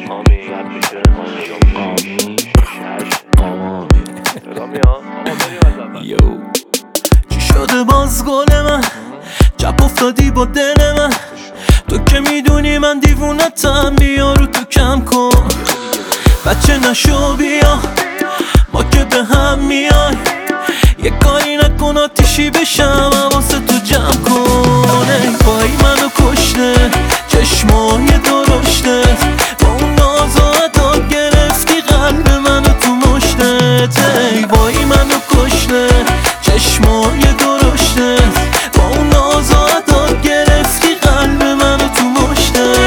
آمی رد میشه یو چی شده باز گل من چپ افتادی با دل من تو که میدونی من دیوونتم بیا رو تو کم کن بچه نشو بیا ما که به هم میای یه کاری نکن آتیشی بشم حواست تو جمع کن ای وای منو کشته چشمای درشتت با اون ناز و عداد گرفتی قلب منو تو مشتت ای وای منو کشته چشمای درشتت با اون ناز و عداد گرفتی قلب منو تو مشتت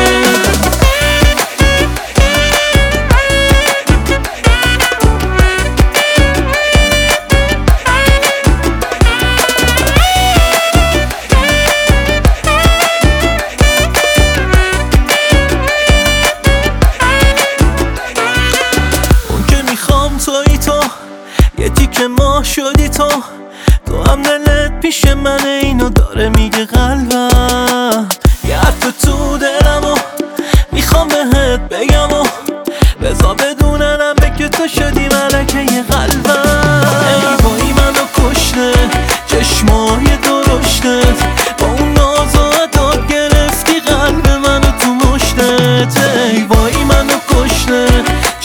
توی تو یه تیکه ما شدی تو هم دلت پیش من اینو داره میگه قلبم یه حرف تو دلمو میخوام بهت بگم و بذار بدوننم به که تو شدی ملکه یه قلبم ای وای منو کشته چشمای درشتت با اون ناز و عداد گرفتی قلب منو تو مشتت ای وای منو کشته